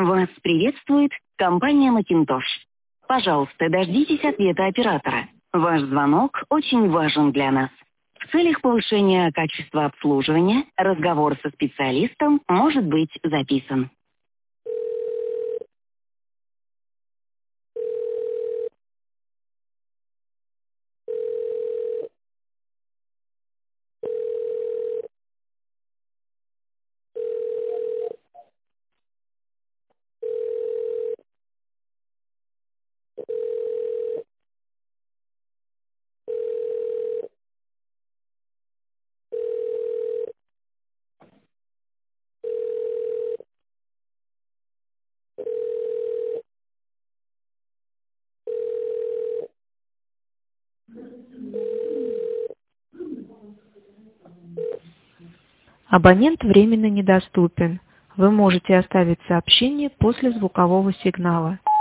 Вас приветствует компания Macintosh. Пожалуйста, дождитесь ответа оператора. Ваш звонок очень важен для нас. В целях повышения качества обслуживания разговор со специалистом может быть записан. Абонент временно недоступен. Вы можете оставить сообщение после звукового сигнала.